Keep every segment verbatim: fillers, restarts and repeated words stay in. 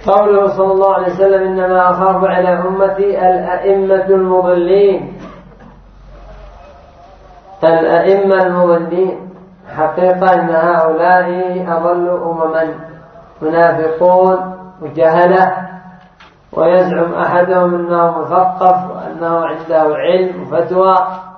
قوله صلى الله عليه وسلم إنما أخاف على أمتي الأئمة المضلين. الأئمة المضلين حقيقة أن هؤلاء أضلوا أمما، منافقون وجهلة، ويزعم أحدهم أنه مثقف وأنه عنده علم وفتوى،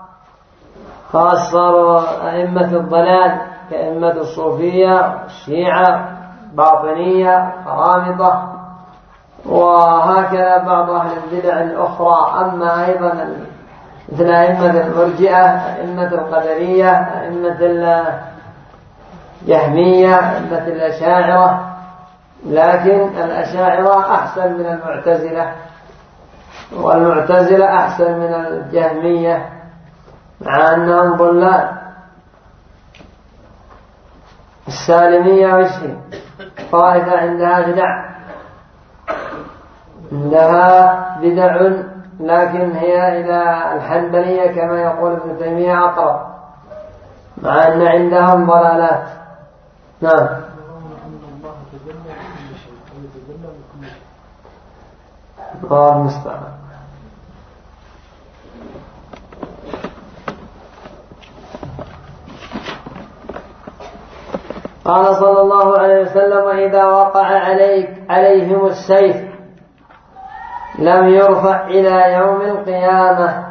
خاصة أئمة الضلال كأئمة الصوفية الشيعة باطنية قرامطة، وهكذا بعض أهل البدع الأخرى. أما أيضا مثل أئمة المرجئة، أئمة القدرية، أئمة الجهمية، أئمة الأشاعرة، لكن الأشاعرة أحسن من المعتزلة، والمعتزلة أحسن من الجهمية مع أنهم ضلال. السالمية وشي طائفة عندها بدع، عندها بدع لكن هي إلى الحنبلية كما يقول ابن تيمية أقرب، مع أن عندهم ضلالات. نعم. الله المستعان. قال صلى الله عليه وسلم إذا وقع عليك عليهم السيف لم يرفع إلى يوم القيامة.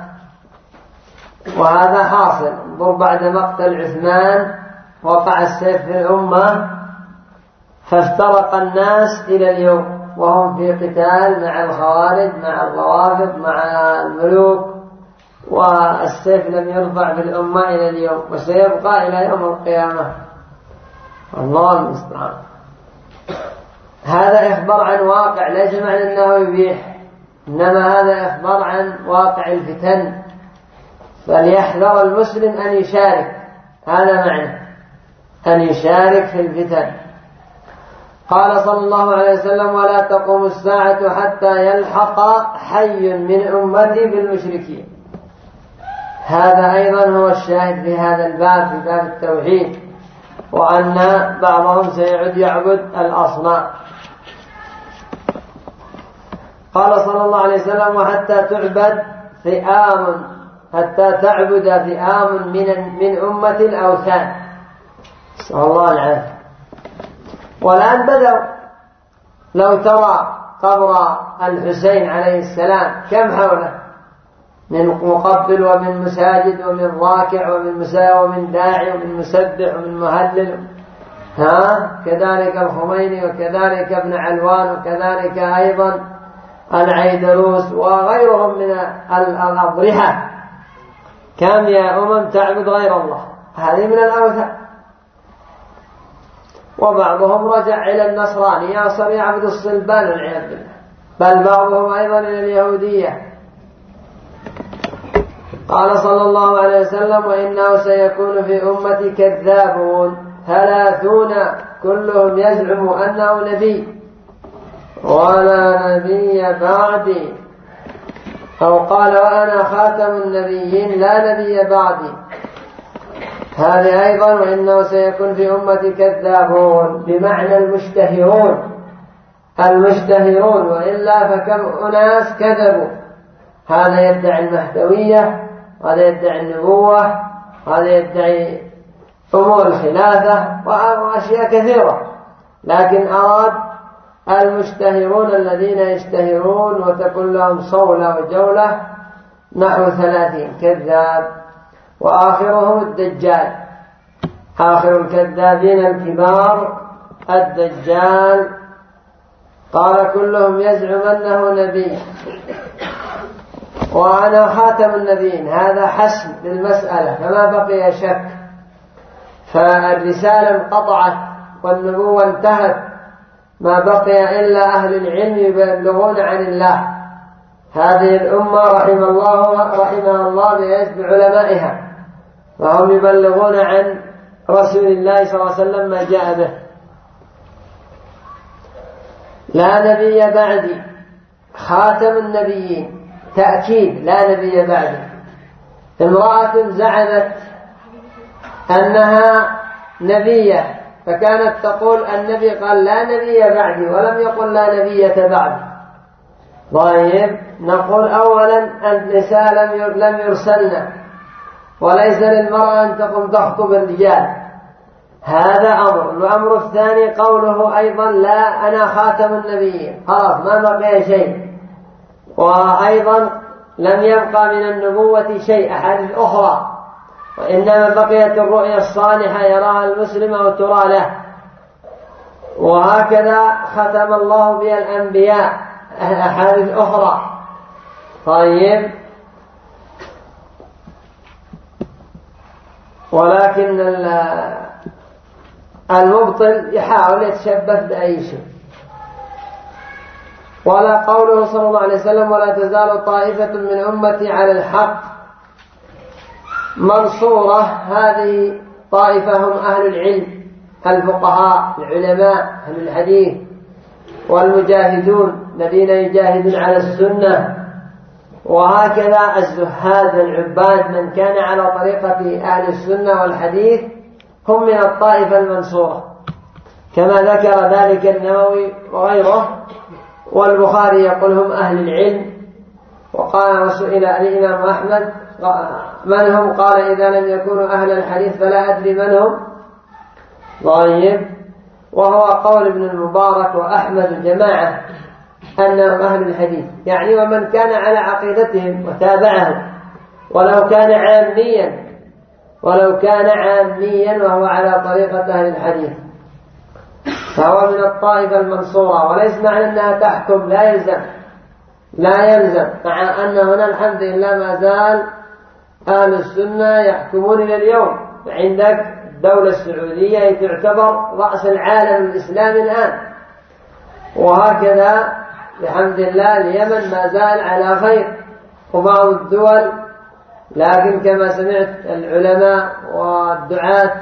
وهذا حاصل، انظر بعد مقتل عثمان وقع السيف في الأمة، فافترق الناس إلى اليوم وهم في قتال مع الخوارج مع الروافض مع الملوك، والسيف لم يرفع في الأمة إلى اليوم، وسيبقى إلى يوم القيامة. الله المستعان. هذا إخبار عن واقع، ليس معنى أنه يبيح، إنما هذا إخبار عن واقع الفتن، فليحذر المسلم أن يشارك، هذا معنى أن يشارك في الفتن. قال صلى الله عليه وسلم ولا تقوم الساعة حتى يلحق حي من أمتي بالمشركين. هذا أيضا هو الشاهد في هذا الباب، في باب التوحيد، وأن بعضهم سيعود يعبد الأصنام. قال صلى الله عليه وسلم وحتى تعبد فئام، حتى تعبد فئام من من أمة الأوثان. نسأل الله العافية. والآن بدأوا، لو ترى قبر الحسين عليه السلام كم حوله من مقبل ومن مساجد ومن راكع ومن مساء ومن داعي ومن مسبح ومن مهلل، ها كذلك الخميني وكذلك ابن علوان وكذلك أيضا العيدروس وغيرهم من الأضرحة. كم يا أمم تعبد غير الله، هذه من الأوثان. وبعضهم رجع إلى النصرانية وصار يعبد الصلبان والعياذ بالله، بل بعضهم أيضا إلى اليهودية. قال صلى الله عليه وسلم وإنه سيكون في أمتي كذابون ثلاثون كلهم يزعم أنه نبي ولا نبي بعدي، أو قال وأنا خاتم النبيين لا نبي بعدي. هذه أيضا وإنه سيكون في أمتي كذابون بمعنى المشتهرون، المشتهرون، وإلا فكم أناس كذبوا. هذا يدعي المهدوية، هذا يدعي النبوة، هذا يدعي أمور الخلافة وأشياء كثيرة، لكن أراد المشتهرون الذين يشتهرون وتكون لهم صولة وجولة نحو ثلاثين كذاب، وآخرهم الدجال، آخر الكذابين الكبار الدجال. قال كلهم يزعم أنه نبي وأنا خاتم النبيين، هذا حسم للمسألة فما بقي شك، فالرسالة انقطعت والنبوة انتهت، ما بقي إلا أهل العلم يبلغون عن الله. هذه الأمة رحم الله رحمها الله بعلمائها، وهم يبلغون عن رسول الله صلى الله عليه وسلم ما جاء به. لا نبي بعدي، خاتم النبيين، تأكيد لا نبي بعدي. امرأة زعمت أنها نبية فكانت تقول النبي قال لا نبي بعدي، ولم يقل لا نبية بعدي. طيب نقول أولا النساء لم يرسلن، وليس للمرأة أن تقوم تخطب الرجال، هذا أمر. الأمر الثاني قوله أيضا لا أنا خاتم النبيين، خلاص ما بقي شيء. وأيضا لم يبقى من النبوة شيء أحاديث أخرى، وإنما بقيت الرؤيا الصالحة يراها المسلم أو ترى له. وهكذا ختم الله بها الأنبياء أحاديث أخرى. طيب ولكن المبطل يحاول يتشبث بأي شيء. ولا قوله صلى الله عليه وسلم ولا تزال طائفة من أمتي على الحق منصورة، هذه طائفة هم أهل العلم، الفقهاء العلماء أهل الحديث والمجاهدون الذين يجاهدون على السنة. وهكذا الزهاد والعباد من كان على طريقة أهل السنة والحديث هم من الطائفة المنصورة، كما ذكر ذلك النووي وغيره. والبخاري يقول هم أهل العلم. وقال وسئل الإمام أحمد من هم؟ قال إذا لم يكونوا أهل الحديث فلا أدري من هم. طيب وهو قول ابن المبارك وأحمد جماعة أنهم أهل الحديث، يعني ومن كان على عقيدتهم وتابعهم ولو كان عاميا ولو كان عاميا وهو على طريقة أهل الحديث فهو من الطائفة المنصورة. وليس معنى أنها تحكم، لا يلزم لا يلزم مع أن هنا الحمد لله ما زال أهل السنة يحكمون إلى اليوم. عندك الدولة السعودية تعتبر رأس العالم الإسلامي الآن، وهكذا بحمد الله اليمن ما زال على خير وبعض الدول. لكن كما سمعت العلماء والدعاة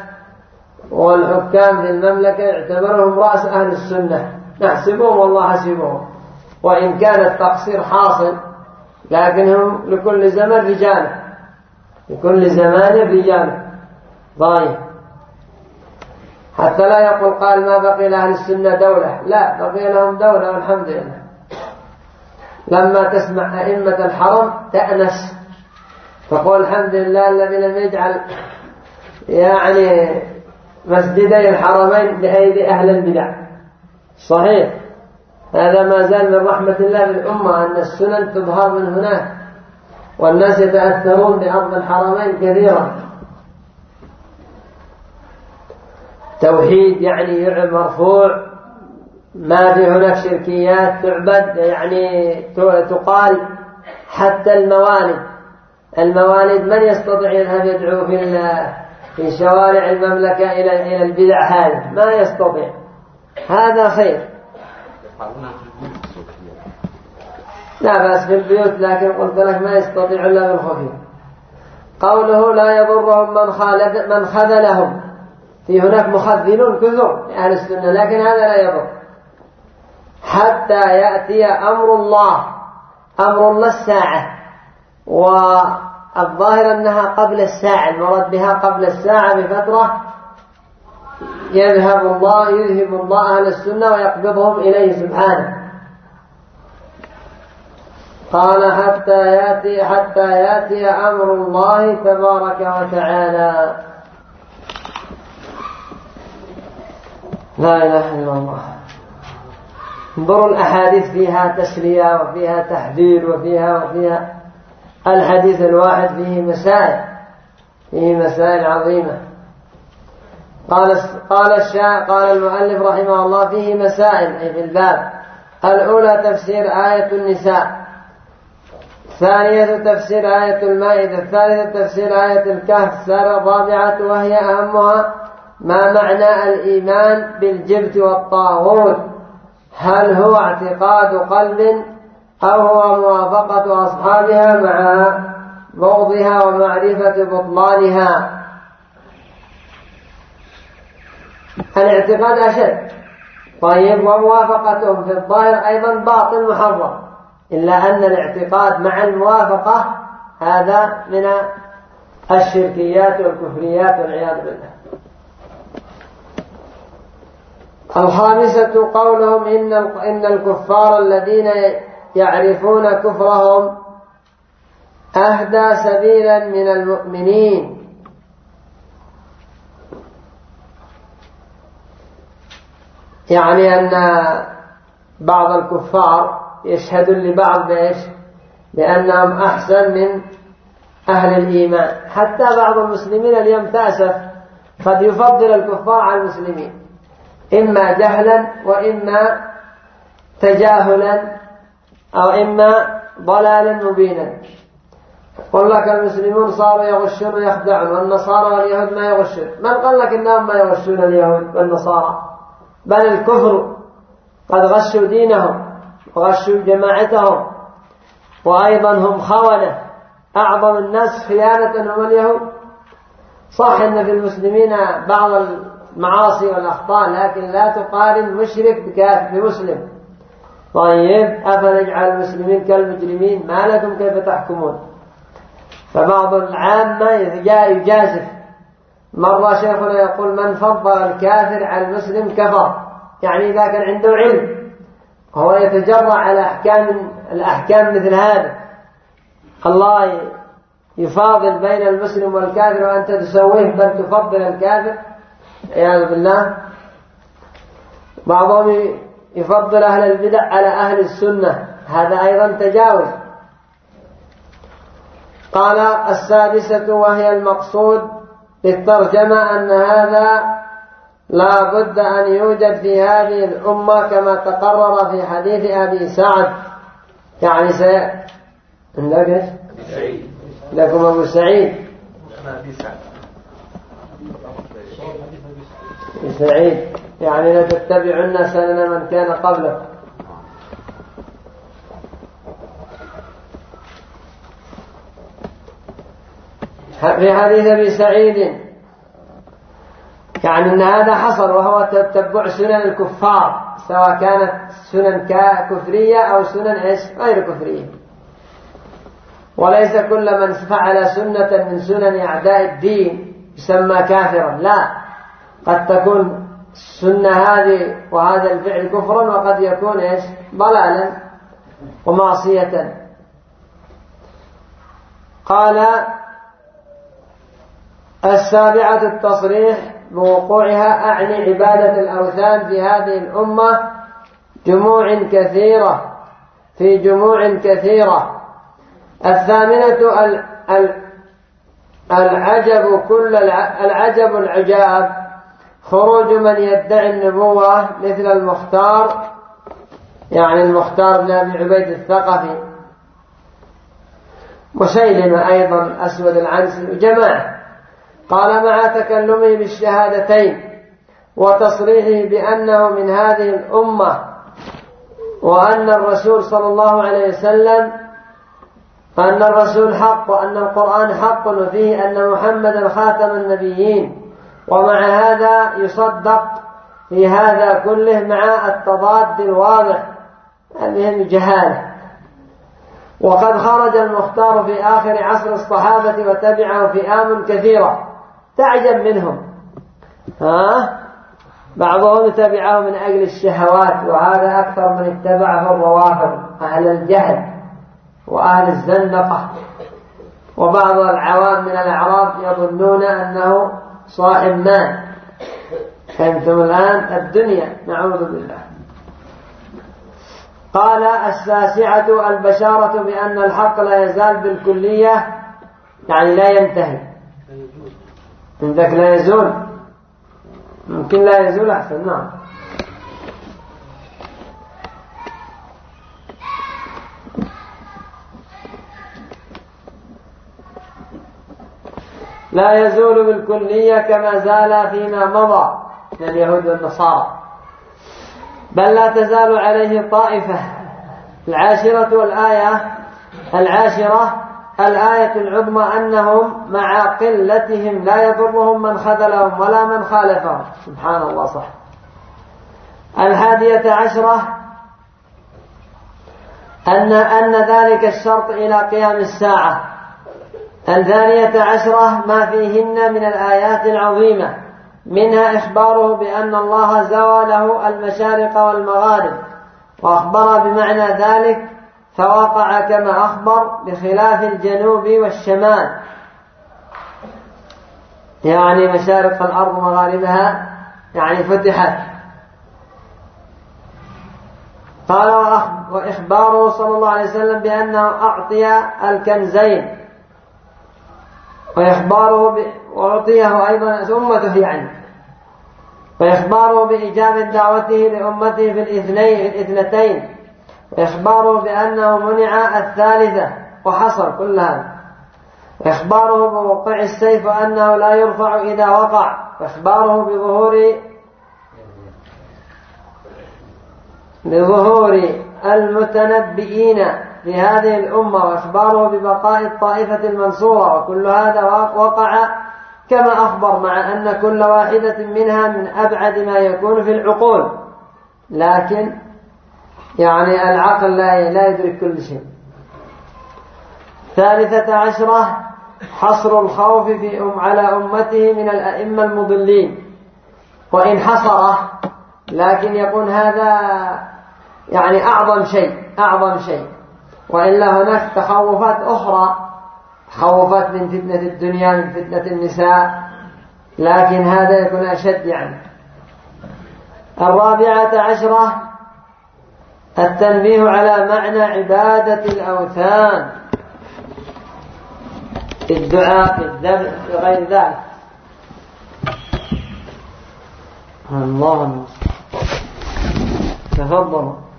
والحكام في المملكة يعتبرهم رأس أهل السنة، نحسبهم والله حسبهم، وإن كان التقصير حاصل لكنهم لكل زمن رجال، لكل زمان رجال. طيب حتى لا يقول قال ما بقي لأهل السنة دولة، لا بقي لهم دولة والحمد لله. لما تسمع أئمة الحرم تأنس، تقول الحمد لله الذي لم يجعل يعني مسجدي الحرمين بأيدي أهل البدع. صحيح هذا ما زال من رحمة الله بالأمة أن السنن تظهر من هناك، والناس يتأثرون بأرض الحرمين كثيرا. توحيد يعني مرفوع، ما في هناك شركيات تعبد، يعني تقال حتى الموالد الموالد من يستطيع أن يدعو في في شوارع المملكة إلى إلى البدع هذه؟ ما يستطيع. هذا خير، لا بأس في البيوت، لكن قلت لك ما يستطيع إلا بالخفي. قوله لا يضرهم من خالف من خذلهم، في هناك مخذلون كثر لأهل السنة، لكن هذا لا يضر حتى يأتي أمر الله، أمر الله الساعة. والظاهر أنها قبل الساعة، المراد بها قبل الساعة بفترة يذهب الله يذهب الله أهل السنة ويقبضهم إليه سبحانه. قال حتى يأتي حتى يأتي أمر الله تبارك وتعالى. لا إله إلا الله. انظروا الأحاديث فيها تسلية وفيها تحذير وفيها وفيها الحديث الواحد فيه مسائل فيه مسائل عظيمة. قال قال الشاء قال المؤلف رحمه الله فيه مسائل أي في الباب. الأولى تفسير آية النساء، الثانية تفسير آية المائدة، الثالثة تفسير آية الكهف، الرابعة وهي أهمها ما معنى الإيمان بالجبت والطاغوت، هل هو اعتقاد قلب أو هو موافقة أصحابها مع بغضها ومعرفة بطلانها. الاعتقاد أشد، طيب، وموافقتهم في الظاهر أيضا باطل محرم، إلا أن الاعتقاد مع الموافقة هذا من الشركيات والكفريات والعياذ بالله. الخامسة قولهم إن إن الكفار الذين يعرفون كفرهم أهدى سبيلا من المؤمنين. يعني أن بعض الكفار يشهدون لبعض بإيش؟ بأنهم أحسن من أهل الإيمان. حتى بعض المسلمين اليوم تأسف قد يفضل الكفار على المسلمين، إما جهلا وإما تجاهلا أو إما ضلالا مبينا. قل لك المسلمون صاروا يغشون ويخدعون، والنصارى واليهود ما يغشون. من قال لك إنهم ما يغشون اليهود والنصارى؟ بل الكفر قد غشوا دينهم وغشوا جماعتهم، وأيضا هم خونة. أعظم الناس خيانة هم اليهود. صح أن في المسلمين بعض المعاصي والأخطاء، لكن لا تقارن مشرك بكافر بمسلم. طيب أفنجعل المسلمين كالمجرمين؟ ما لكم كيف تحكمون؟ فبعض العامة يجازف. مرة شيخنا يقول من فضل الكافر على المسلم كفر، يعني إذا كان عنده علم هو يتجرع على أحكام الأحكام مثل هذا. الله يفاضل بين المسلم والكافر وأنت تسويه بل تفضل الكافر، عياذ بالله. بعضهم يفضل أهل البدع على أهل السنة، هذا أيضا تجاوز. قال السادسة وهي المقصود بالترجمة أن هذا لا بد أن يوجد في هذه الأمة كما تقرر في حديث أبي سعد. يعني سي... عندك إيش؟ لكم أبو سعيد سعيد يعني لا تتبعن سنن من كان قبلكم. في حديث أبي سعيد يعني أن هذا حصل، وهو تتبع سنن الكفار، سواء كانت سنن كفرية أو سنن إيش غير كفرية. وليس كل من فعل سنة من سنن أعداء الدين يسمى كافرا، لا. قد تكون السنة هذه وهذا الفعل كفرا، وقد يكون إيش ضلالا ومعصية. قال السابعة التصريح بوقوعها، أعني عبادة الأوثان في هذه الأمة جموع كثيرة في جموع كثيرة. الثامنة العجب كل العجب العجاب خروج من يدعي النبوة مثل المختار، يعني المختار بن أبي عبيد الثقفي، مسيلمة أيضا أسود العنسي وجماعة. قال مع تكلمه بالشهادتين وتصريحه بأنه من هذه الأمة، وأن الرسول صلى الله عليه وسلم أن الرسول حق، وأن القرآن حق، وفيه أن محمدا خاتم النبيين. ومع هذا يصدق في هذا كله مع التضاد الواضح، هذه جهالة. وقد خرج المختار في آخر عصر الصحابة وتبعه فئام كثيرة تعجب منهم، ها بعضهم تبعه من أجل الشهوات، وهذا أكثر من اتبعه الروافض أهل الجهل وأهل الزندقة. وبعض العوام من الأعراب يظنون أنه صاحب مال. فهمتم الآن الدنيا، نعوذ بالله. قال الساسعة البشارة بأن الحق لا يزال بالكلية، يعني لا ينتهي. عندك لا يزول، ممكن لا يزول أحسن. نعم. لا يزول بالكلية كما زال فيما مضى من اليهود والنصارى، بل لا تزال عليه طائفة. العاشرة والآية العاشرة الآية العظمى أنهم مع قلتهم لا يضرهم من خذلهم ولا من خالفهم. سبحان الله. صح. الحادية عشرة أن أن ذلك الشرط إلى قيام الساعة. الثانية عشرة ما فيهن من الآيات العظيمة منها إخباره بأن الله زوى له المشارق والمغارب، وأخبر بمعنى ذلك فوقع كما أخبر، بخلاف الجنوب والشمال، يعني مشارق الأرض ومغاربها يعني فتحت. قال وإخباره صلى الله عليه وسلم بأنه أعطي الكنزين، وإخباره وأعطيه أيضا أمته يعني، وإخباره بإجابة دعوته لأمته في الاثنين في الاثنتين، وإخباره بأنه منع الثالثة وحصل كل هذا، وإخباره بوقوع السيف وأنه لا يرفع إذا وقع، وإخباره بظهور بظهور المتنبئين في هذه الأمة، وإخباره ببقاء الطائفة المنصورة، وكل هذا وقع كما أخبر، مع أن كل واحدة منها من أبعد ما يكون في العقول، لكن يعني العقل لا يدرك كل شيء. ثالثة عشرة حصر الخوف في أم على أمته من الأئمة المضلين، وإن حصره لكن يكون هذا يعني أعظم شيء أعظم شيء وإلا هناك تخوفات أخرى، تخوفات من فتنة الدنيا، من فتنة النساء، لكن هذا يكون أشد يعني. الرابعة عشرة التنبيه على معنى عبادة الأوثان، الدعاء في الذبح وغير ذلك. الله المستعان. تفضلوا.